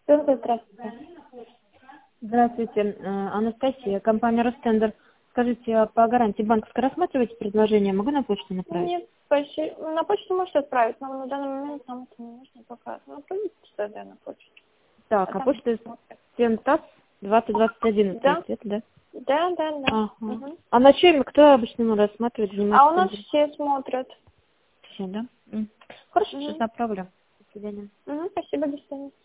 Здравствуйте. Здравствуйте, Анастасия, компания Ростендер. Скажите, а по гарантии банковской рассматриваете предложение? Могу на почту направить? Нет, на почту можете отправить, но на данный момент нам это не нужно пока. Направите тогда на почту. Так, а почта 7 ТАСС 2021, Да? это, да? Да. Ага. Угу. А на чем кто обычно рассматривает, занимается? А у нас все смотрят. Все, да? Хорошо, Угу. сейчас направлю. До свидания. Угу, спасибо, до свидания.